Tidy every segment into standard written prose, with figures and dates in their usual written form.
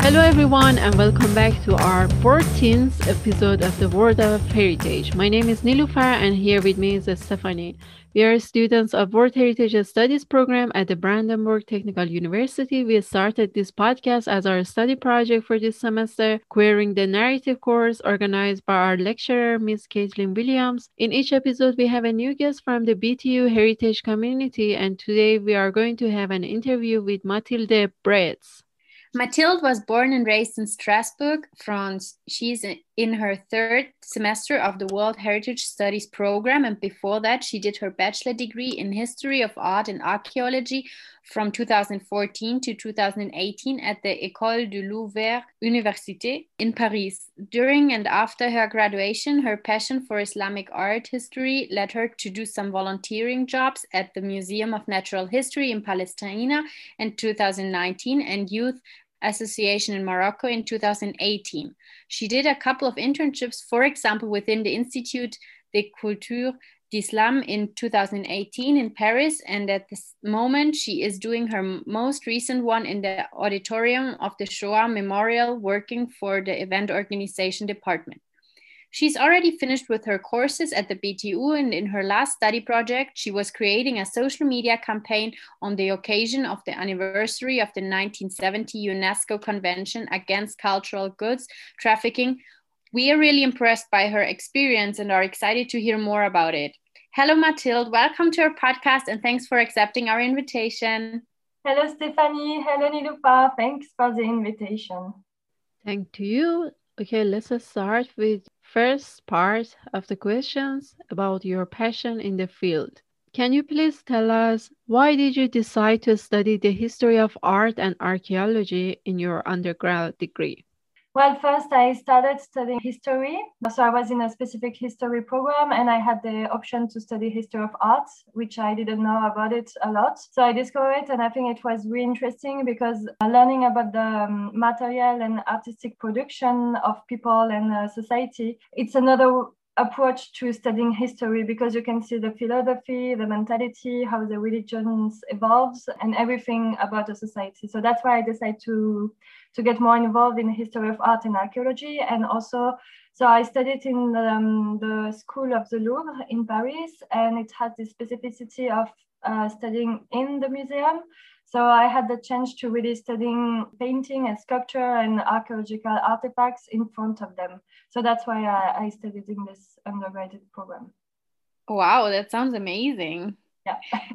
Hello, everyone, and welcome back to our 14th episode of the World of Heritage. My name is Nilufar, and here with me is Stephanie. We are students of World Heritage Studies program at the Brandenburg Technical University. We started this podcast as our study project for this semester, querying the narrative course organized by our lecturer, Ms. Caitlin Williams. In each episode, we have a new guest from the BTU Heritage community, and today we are going to have an interview with Mathilde Bretz. Mathilde was born and raised in Strasbourg, France. She's in her third semester of the World Heritage Studies program, and before that, she did her bachelor degree in History of Art and Archaeology from 2014 to 2018 at the École de Louvre Université in Paris. During and after her graduation, her passion for Islamic art history led her to do some volunteering jobs at the Museum of Natural History in Palestina in 2019 and Youth Association in Morocco in 2018. She did a couple of internships, for example, within the Institut de Culture d'Islam in 2018 in Paris, and at this moment she is doing her most recent one in the auditorium of the Shoah Memorial, working for the event organization department. She's already finished with her courses at the BTU, and in her last study project, she was creating a social media campaign on the occasion of the anniversary of the 1970 UNESCO Convention Against Cultural Goods Trafficking. We are really impressed by her experience and are excited to hear more about it. Hello, Mathilde. Welcome to our podcast, and thanks for accepting our invitation. Hello, Stephanie. Hello, Nilupa. Thanks for the invitation. Thank you. Okay, let's start with first part of the questions about your passion in the field. Can you please tell us why did you decide to study the history of art and archaeology in your undergrad degree? Well, first I started studying history. So I was in a specific history program and I had the option to study history of art, which I didn't know about it a lot. So I discovered it and I think it was really interesting because learning about the material and artistic production of people and society, it's another approach to studying history because you can see the philosophy, the mentality, how the religions evolves and everything about a society. So that's why I decided to get more involved in the history of art and archaeology. And also, so I studied in the School of the Louvre in Paris, and it has the specificity of studying in the museum. So I had the chance to really studying painting and sculpture and archaeological artifacts in front of them. So that's why I studied in this undergraduate program. Wow, that sounds amazing. Yeah.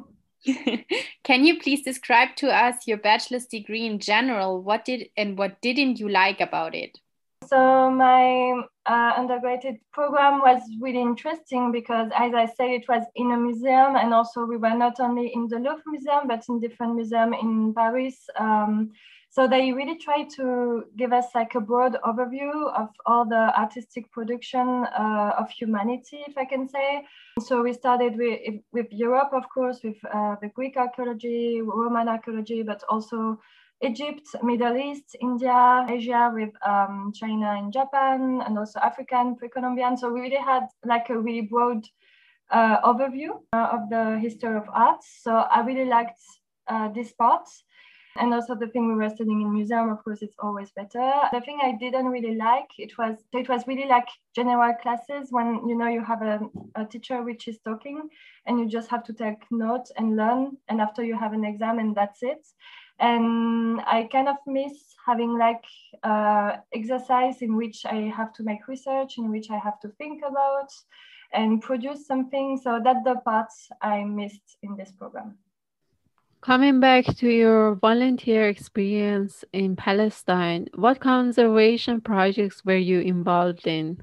Can you please describe to us your bachelor's degree in general? What didn't you like about it? So my undergraduate program was really interesting because, as I said, it was in a museum, and also we were not only in the Louvre Museum, but in different museums in Paris. So they really tried to give us like a broad overview of all the artistic production of humanity, if I can say. So we started with Europe, of course, with the Greek archaeology, Roman archaeology, but also Egypt, Middle East, India, Asia with China and Japan, and also African, pre-Columbian. So we really had like a really broad overview of the history of art. So I really liked this part. And also the thing we were studying in museum, of course, it's always better. The thing I didn't really like, it was really like general classes when, you know, you have a teacher which is talking and you just have to take notes and learn. And after you have an exam and that's it. And I kind of miss having like exercise in which I have to make research, in which I have to think about and produce something. So that's the part I missed in this program. Coming back to your volunteer experience in Palestine, what conservation projects were you involved in?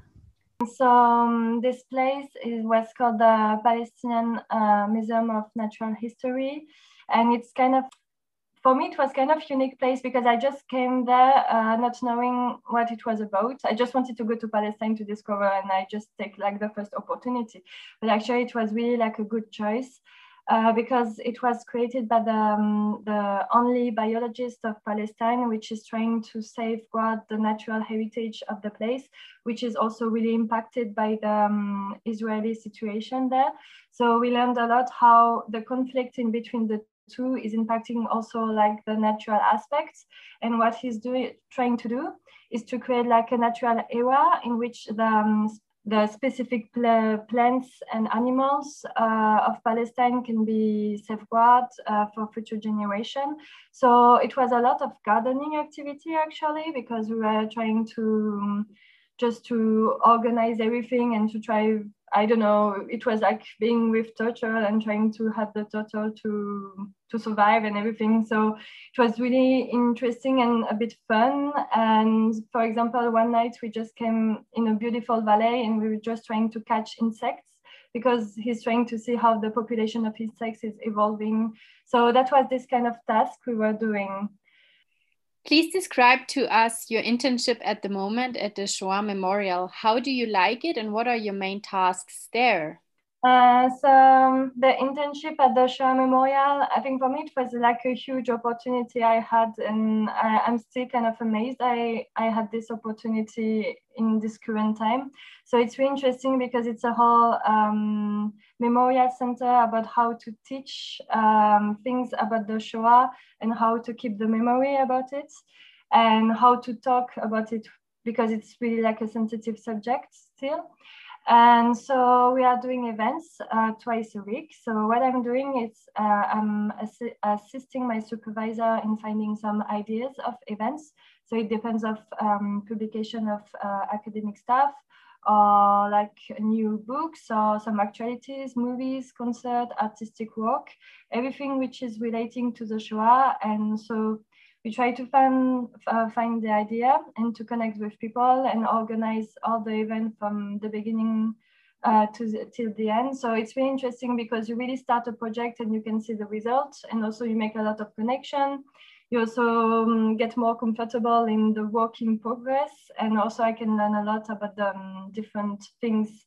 So this place was called the Palestinian Museum of Natural History. And it's kind of, for me, it was kind of unique place because I just came there not knowing what it was about. I just wanted to go to Palestine to discover, and I just take like the first opportunity. But actually, it was really like a good choice. Because it was created by the only biologist of Palestine, which is trying to safeguard the natural heritage of the place, which is also really impacted by the Israeli situation there. So we learned a lot how the conflict in between the too is impacting also like the natural aspects. And what he's trying to do is to create like a natural area in which the specific plants and animals of Palestine can be safeguarded for future generation. So it was a lot of gardening activity actually, because we were trying to just to organize everything and to try, I don't know, it was like being with turtle and trying to have the turtle to survive and everything. So it was really interesting and a bit fun. And for example, one night we just came in a beautiful valley and we were just trying to catch insects, because he's trying to see how the population of insects is evolving. So that was this kind of task we were doing. Please describe to us your internship at the moment at the Shoah Memorial. How do you like it and what are your main tasks there? So the internship at the Shoah Memorial, I think for me it was like a huge opportunity I had, and I'm still kind of amazed I had this opportunity in this current time. So it's really interesting because it's a whole memorial center about how to teach things about the Shoah and how to keep the memory about it and how to talk about it, because it's really like a sensitive subject still. And so we are doing events twice a week. So what I'm doing is I'm assisting my supervisor in finding some ideas of events. So it depends of publication of academic stuff, or like new books or some actualities, movies, concert, artistic work, everything which is relating to the Shoah. And so we try to find the idea and to connect with people and organize all the event from the beginning till the end. So it's really interesting because you really start a project and you can see the results, and also you make a lot of connection. You also get more comfortable in the work in progress, and also I can learn a lot about the different things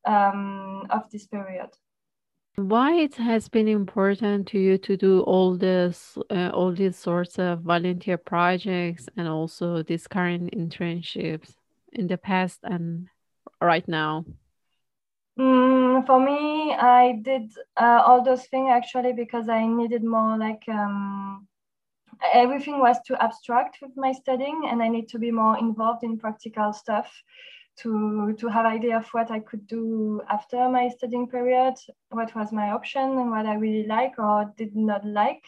of this period. Why it has been important to you to do all these sorts of volunteer projects and also these current internships in the past and right now? For me, I did all those things actually because I needed more like everything was too abstract with my studying, and I need to be more involved in practical stuff to have idea of what I could do after my studying period, what was my option and what I really like or did not like.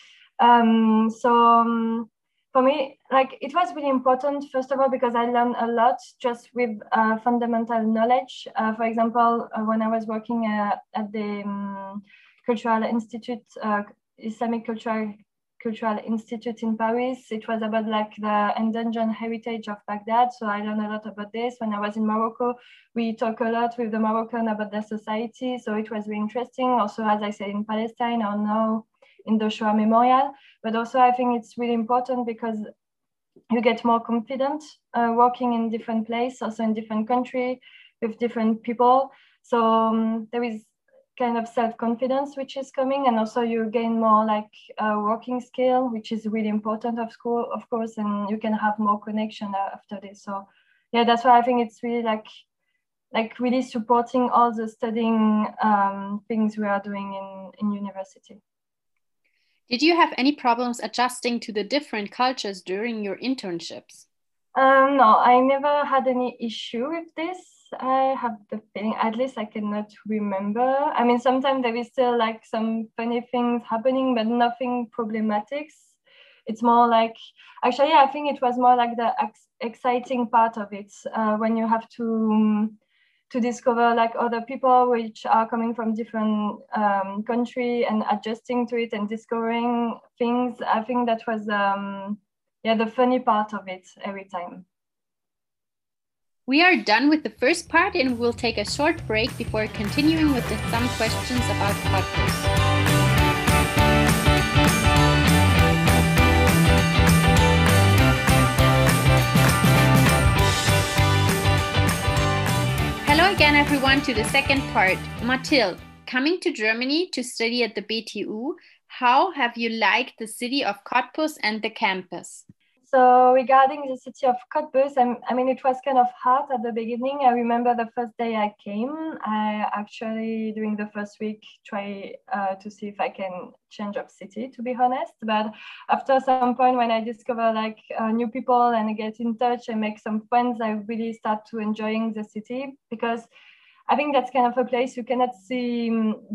For me, like it was really important, first of all, because I learned a lot just with fundamental knowledge. For example, when I was working at the Cultural Institute, Islamic Cultural Institute in Paris. It was about like the endangered heritage of Baghdad. So I learned a lot about this. When I was in Morocco, we talk a lot with the Moroccan about their society. So it was really interesting. Also, as I said, in Palestine or now in the Shoah Memorial. But also I think it's really important because you get more confident working in different places, also in different countries with different people. So there is kind of self-confidence which is coming, and also you gain more like working skill, which is really important of course, and you can have more connection after this. So yeah, that's why I think it's really like really supporting all the studying things we are doing in university. Did you have any problems adjusting to the different cultures during your internships? No, I never had any issue with this. I have the feeling, at least I cannot remember. I mean, sometimes there is still like some funny things happening, but nothing problematic. It's more like, actually, I think it was more like the exciting part of it, when you have to discover like other people which are coming from different country and adjusting to it and discovering things. I think that was the funny part of it every time. We are done with the first part and we'll take a short break before continuing with some questions about Cottbus. Hello again, everyone, to the second part. Mathilde, coming to Germany to study at the BTU, how have you liked the city of Cottbus and the campus? So regarding the city of Cottbus, I mean, it was kind of hard at the beginning. I remember the first day I came, I actually, during the first week, try to see if I can change of city, to be honest. But after some point, when I discover like new people and I get in touch and make some friends, I really start to enjoying the city, because I think that's kind of a place you cannot see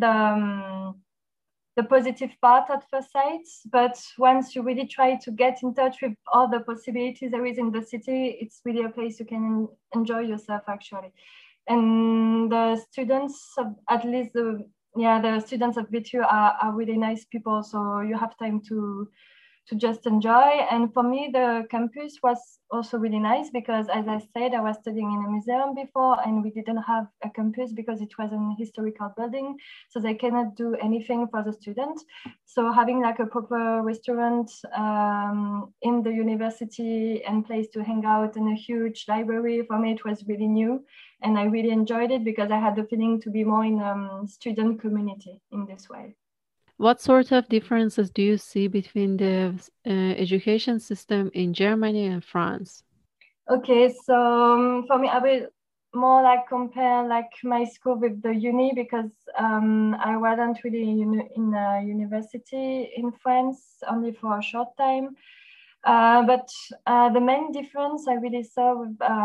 the positive part at first sight, but once you really try to get in touch with all the possibilities there is in the city, it's really a place you can enjoy yourself actually. And the students, at least the students of VTU are really nice people, so you have time to just enjoy. And for me, the campus was also really nice because, as I said, I was studying in a museum before and we didn't have a campus because it was an historical building. So they cannot do anything for the students. So having like a proper restaurant in the university and place to hang out and a huge library, for me, it was really new. And I really enjoyed it because I had the feeling to be more in student community in this way. What sort of differences do you see between the education system in Germany and France? Okay, so for me, I will more like compare like my school with the uni because I wasn't really in a university in France, only for a short time. But the main difference I really saw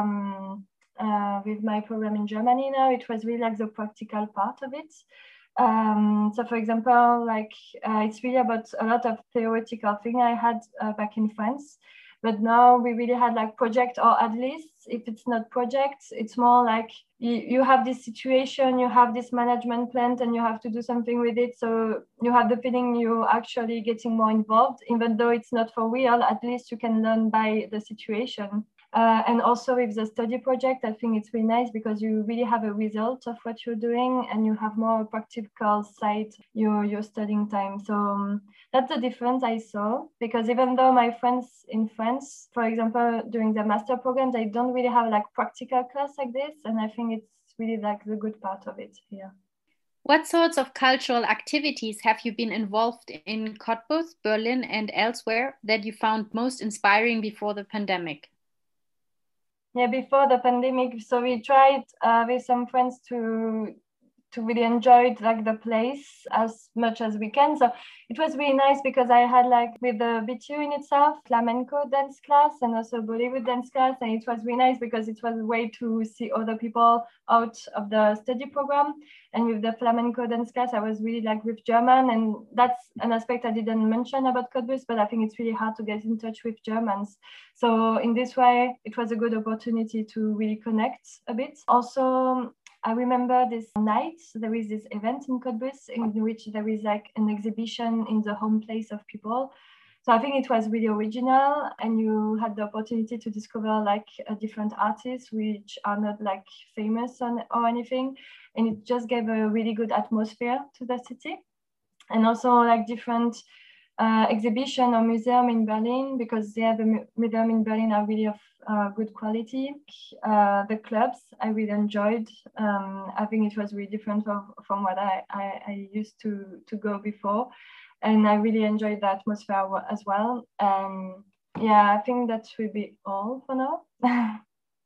with my program in Germany now, it was really like the practical part of it. So for example, like it's really about a lot of theoretical thing I had back in France, but now we really had like project, or at least if it's not projects, it's more like you have this situation, you have this management plan and you have to do something with it. So you have the feeling you're actually getting more involved, even though it's not for real, at least you can learn by the situation. And also with the study project, I think it's really nice because you really have a result of what you're doing and you have more practical side your studying time. So that's the difference I saw, because even though my friends in France, for example, during the master program, they don't really have like practical class like this. And I think it's really like the good part of it here. What sorts of cultural activities have you been involved in Cottbus, Berlin, and elsewhere that you found most inspiring before the pandemic? Yeah, before the pandemic, so we tried with some friends to really enjoy like the place as much as we can. So it was really nice because I had like with the VTU in itself, flamenco dance class and also Bollywood dance class. And it was really nice because it was a way to see other people out of the study program. And with the flamenco dance class, I was really like with German. And that's an aspect I didn't mention about Cottbus, but I think it's really hard to get in touch with Germans. So in this way, it was a good opportunity to really connect a bit. Also, I remember this night, there is this event in Cottbus in which there is like an exhibition in the home place of people. So I think it was really original and you had the opportunity to discover like different artists which are not like famous or anything. And it just gave a really good atmosphere to the city. And also like different exhibition or museum in Berlin, because the museum in Berlin are really of good quality. The clubs I really enjoyed. I think it was really different from what I used to go before. And I really enjoyed the atmosphere as well. Yeah, I think that will be all for now.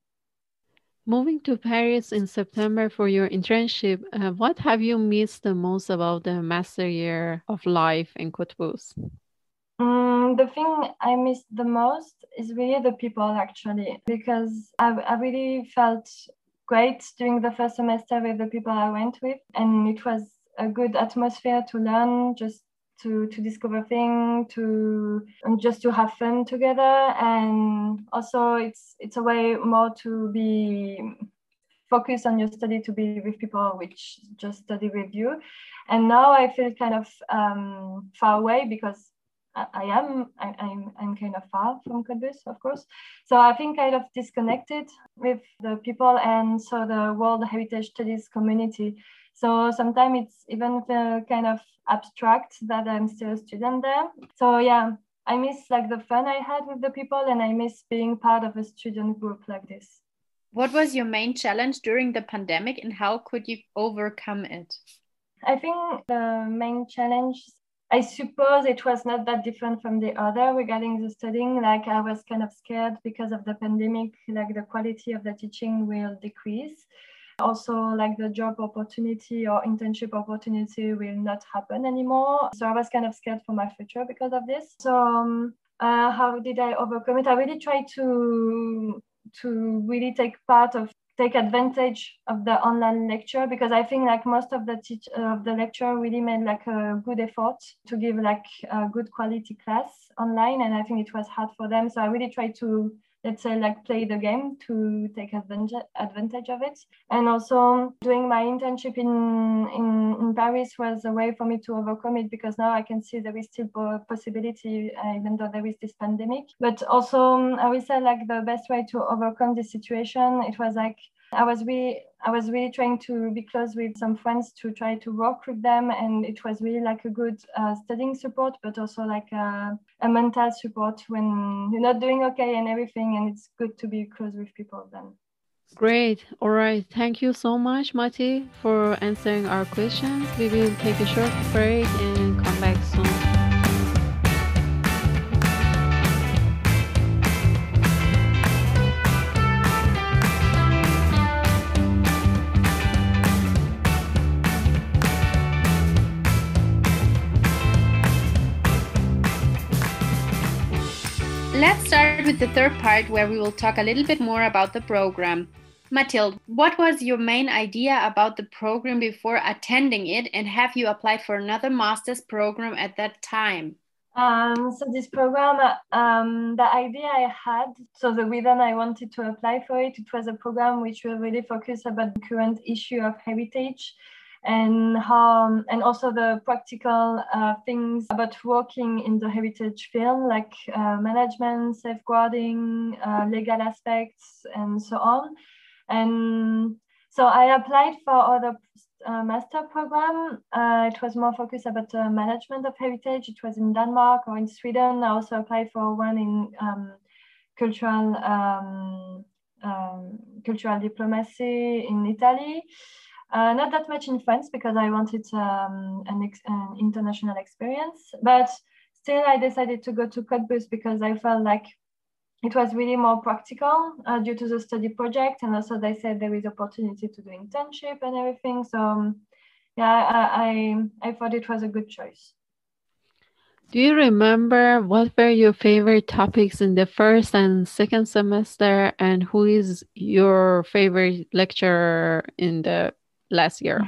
Moving to Paris in September for your internship, what have you missed the most about the master year of life in Cottbus? The thing I missed the most is really the people, actually, because I really felt great during the first semester with the people I went with. And it was a good atmosphere to learn, just to discover things, and just to have fun together. And also it's a way more to be focused on your study, to be with people which just study with you. And now I feel kind of far away because I'm kind of far from Cottbus, of course. So I think kind of disconnected with the people and so the World Heritage Studies community. So sometimes it's even kind of abstract that I'm still a student there. So yeah, I miss like the fun I had with the people and I miss being part of a student group like this. What was your main challenge during the pandemic and how could you overcome it? I think the main challenge, I suppose it was not that different from the other regarding the studying. Like I was kind of scared because of the pandemic, like the quality of the teaching will decrease. Also, like the job opportunity or internship opportunity will not happen anymore. So I was kind of scared for my future because of this. So how did I overcome it? I really tried to really take advantage of the online lecture, because I think like most of the lecture really made like a good effort to give like a good quality class online, and I think it was hard for them. So I really tried to, let's say, like play the game to take advantage of it. And also doing my internship in Paris was a way for me to overcome it, because now I can see there is still possibility even though there is this pandemic. But also I would say like the best way to overcome this situation, it was like I was really trying to be close with some friends to try to work with them, and it was really like a good studying support, but also like a mental support when you're not doing okay and everything, and it's good to be close with people then. Great. All right. Thank you so much, Mati, for answering our questions. We will take a short break and come back soon. Let's start with the third part, where we will talk a little bit more about the program. Mathilde, what was your main idea about the program before attending it, and have you applied for another master's program at that time? So this program, the idea I had, so the reason I wanted to apply for it, it was a program which will really focus about the current issue of heritage, and how, and also the practical things about working in the heritage field, like management, safeguarding, legal aspects, and so on. And so I applied for other master program. It was more focused about management of heritage. It was in Denmark or in Sweden. I also applied for one in cultural diplomacy in Italy. Not that much in France, because I wanted an international experience, but still I decided to go to Cottbus because I felt like it was really more practical due to the study project, and also they said there is opportunity to do internship and everything. So yeah, I thought it was a good choice. Do you remember what were your favorite topics in the first and second semester, and who is your favorite lecturer in the last year?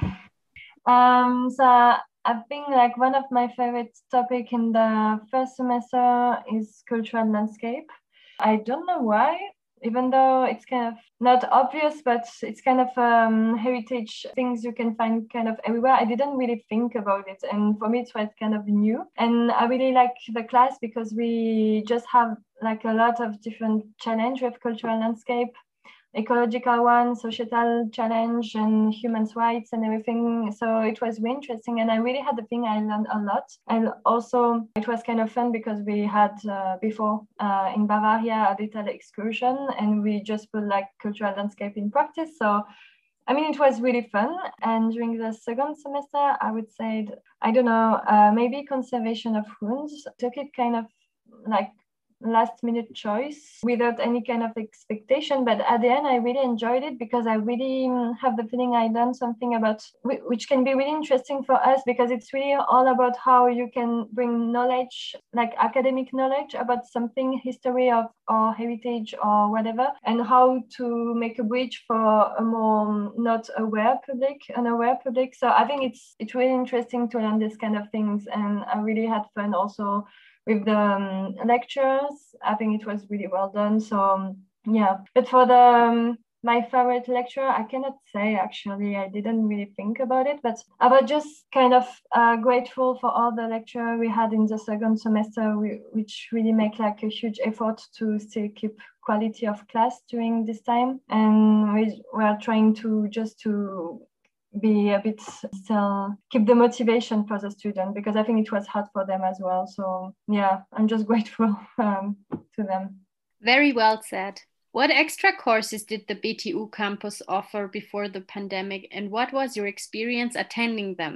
So I think like one of my favorite topic in the first semester is cultural landscape. I don't know why, even though it's kind of not obvious, but it's kind of heritage things you can find kind of everywhere. I didn't really think about it, and for me it was kind of new. And I really like the class because we just have like a lot of different challenge with cultural landscape, ecological one, societal challenge, and human rights and everything. So it was really interesting, and I really had the thing I learned a lot. And also it was kind of fun because we had before in Bavaria a little excursion, and we just put like cultural landscape in practice. So I mean, it was really fun. And during the second semester, I would say, I don't know, maybe conservation of ruins. Took it kind of like last minute choice without any kind of expectation, but at the end I really enjoyed it because I really have the feeling I learned something about which can be really interesting for us, because it's really all about how you can bring knowledge, like academic knowledge about something, history of or heritage or whatever, and how to make a bridge for a more not aware public, unaware public. So I think it's really interesting to learn this kind of things, and I really had fun also with the lectures. I think it was really well done. So yeah, but for the my favorite lecture, I cannot say actually. I didn't really think about it, but I was just kind of grateful for all the lecture we had in the second semester, which really make like a huge effort to still keep quality of class during this time, and we were trying to just to be a bit still keep the motivation for the student, because I think it was hard for them as well. So yeah, I'm just grateful to them. Very well said. What extra courses did the BTU campus offer before the pandemic, and what was your experience attending them?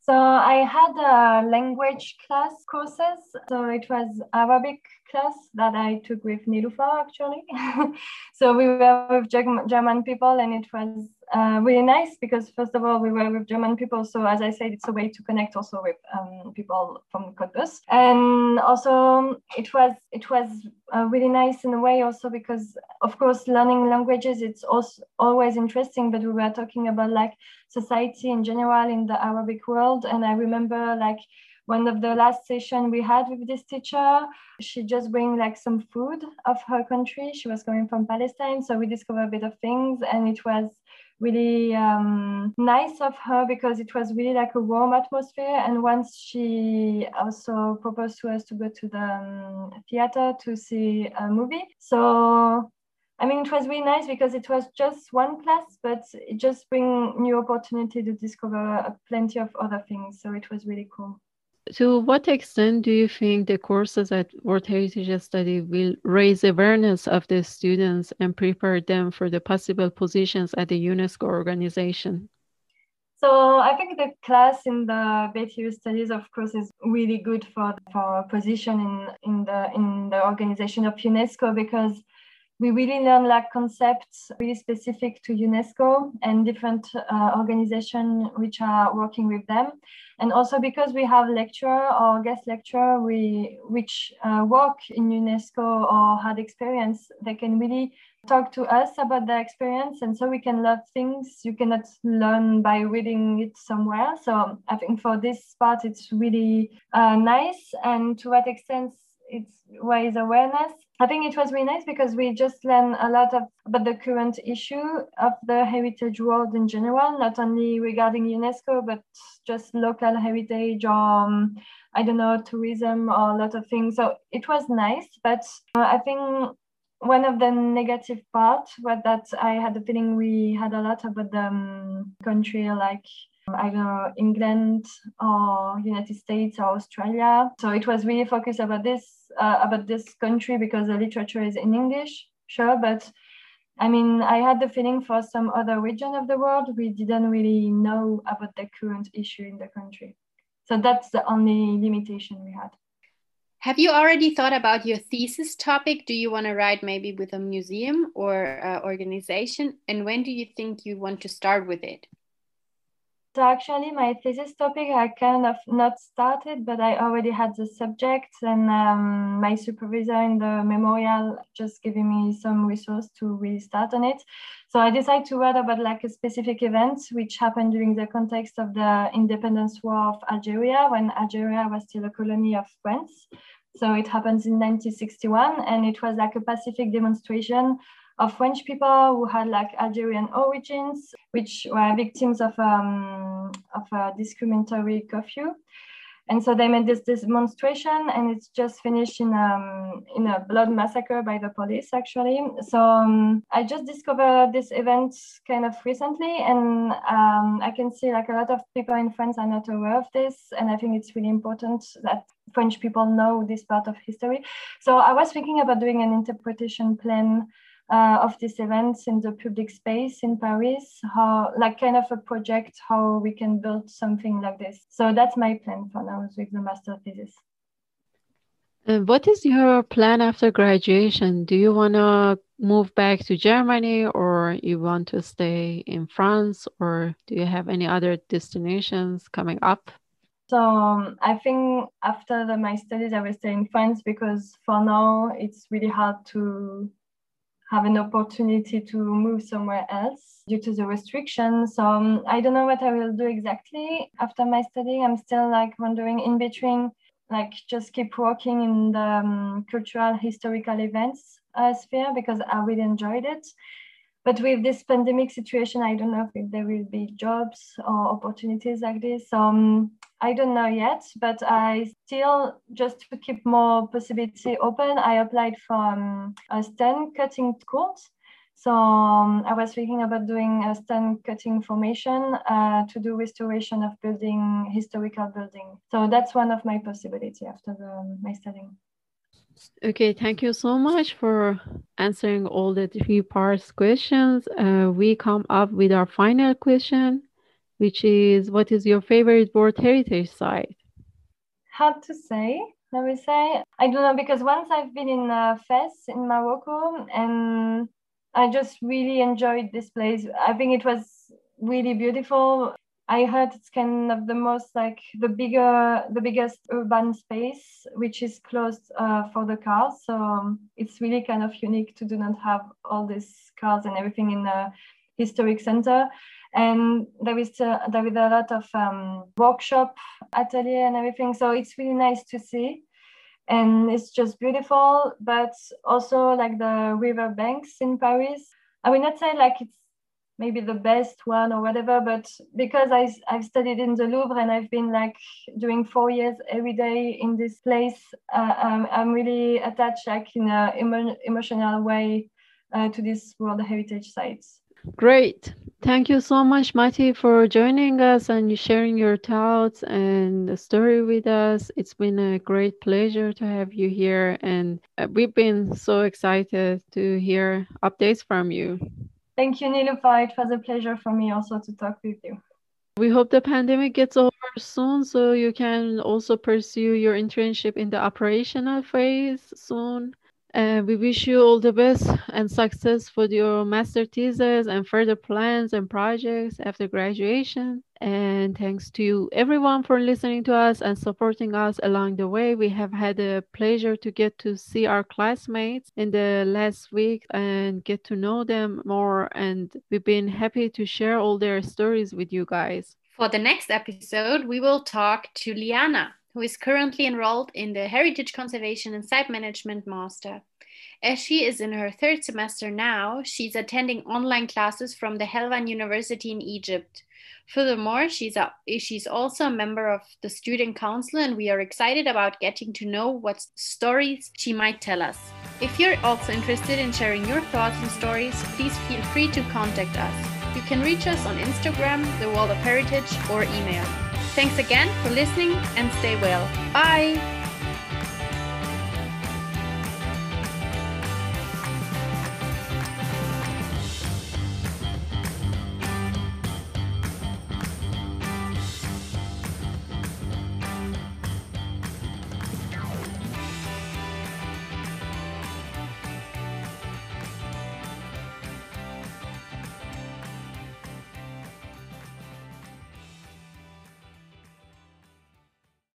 So I had a language class courses. So it was Arabic class that I took with Nilufar actually. So we were with German people, and it was really nice because first of all we were with German people. So as I said, it's a way to connect also with people from Cottbus, and also it was really nice in a way also because of course learning languages it's also always interesting, but we were talking about like society in general in the Arabic world. And I remember like one of the last session we had with this teacher, she just bring like some food of her country. She was coming from Palestine. So we discovered a bit of things, and it was really nice of her because it was really like a warm atmosphere. And once she also proposed to us to go to the theater to see a movie. So I mean, it was really nice because it was just one class, but it just bring new opportunity to discover plenty of other things. So it was really cool. To what extent do you think the courses at World Heritage Study will raise awareness of the students and prepare them for the possible positions at the UNESCO organization? So I think the class in the BTU studies, of course, is really good for our position in the organization of UNESCO, because we really learn like concepts really specific to UNESCO and different organizations which are working with them. And also because we have lecturer or guest lecturer which work in UNESCO or had experience, they can really talk to us about their experience. And so we can learn things you cannot learn by reading it somewhere. So I think for this part, it's really nice. And to what extent it's raise awareness. I think it was really nice because we just learned a lot about the current issue of the heritage world in general, not only regarding UNESCO, but just local heritage or, I don't know, tourism or a lot of things. So it was nice, but I think one of the negative parts was that I had the feeling we had a lot about the country like I don't know, England or United States or Australia. So it was really focused about this country because the literature is in English, sure. But I mean, I had the feeling for some other region of the world, we didn't really know about the current issue in the country. So that's the only limitation we had. Have you already thought about your thesis topic? Do you want to write maybe with a museum or organization? And when do you think you want to start with it? So actually, my thesis topic, I kind of not started, but I already had the subject, and my supervisor in the memorial just giving me some resource to really start on it. So I decided to write about like a specific event which happened during the context of the independence war of Algeria, when Algeria was still a colony of France. So it happens in 1961, and it was like a pacific demonstration of French people who had like Algerian origins, which were victims of a discriminatory curfew. And so they made this demonstration, and it's just finished in a blood massacre by the police, actually. So I just discovered this event kind of recently, and I can see like a lot of people in France are not aware of this, and I think it's really important that French people know this part of history. So I was thinking about doing an interpretation plan of these events in the public space in Paris, how like kind of a project, how we can build something like this. So that's my plan for now with the master thesis. And what is your plan after graduation? Do you want to move back to Germany, or you want to stay in France, or do you have any other destinations coming up? So I think after my studies, I will stay in France because for now it's really hard to have an opportunity to move somewhere else due to the restrictions. So I don't know what I will do exactly after my study. I'm still like wondering in between, like just keep working in the cultural historical events sphere because I really enjoyed it. But with this pandemic situation, I don't know if there will be jobs or opportunities like this. I don't know yet, but I still, just to keep more possibility open, I applied for a stand cutting course. So I was thinking about doing a stand cutting formation to do restoration of building, historical building. So that's one of my possibility after my studying. Okay, thank you so much for answering all the 3 parts questions. We come up with our final question. which is, what is your favorite World Heritage Site? Hard to say. I will say, I don't know, because once I've been in Fes in Morocco, and I just really enjoyed this place. I think it was really beautiful. I heard it's kind of the most, like, the biggest urban space, which is closed for the cars. So it's really kind of unique to do not have all these cars and everything in a historic center. And there is a lot of workshop, atelier and everything. So it's really nice to see. And it's just beautiful, but also like the river banks in Paris. I will not say like it's maybe the best one or whatever, but because I've studied in the Louvre and I've been like doing 4 years every day in this place, I'm really attached like in an emotional way to these World Heritage Sites. Great. Thank you so much, Mati, for joining us and sharing your thoughts and the story with us. It's been a great pleasure to have you here, and we've been so excited to hear updates from you. Thank you, Niloufar. It was a pleasure for me also to talk with you. We hope the pandemic gets over soon so you can also pursue your internship in the operational phase soon. We wish you all the best and success for your master thesis and further plans and projects after graduation. And thanks to you, everyone, for listening to us and supporting us along the way. We have had the pleasure to get to see our classmates in the last week and get to know them more. And we've been happy to share all their stories with you guys. For the next episode, we will talk to Liana, who is currently enrolled in the Heritage Conservation and Site Management Master. As she is in her 3rd semester now, she's attending online classes from the Helwan University in Egypt. Furthermore, she's also a member of the Student Council, and we are excited about getting to know what stories she might tell us. If you're also interested in sharing your thoughts and stories, please feel free to contact us. You can reach us on Instagram, The World of Heritage, or email. Thanks again for listening and stay well. Bye!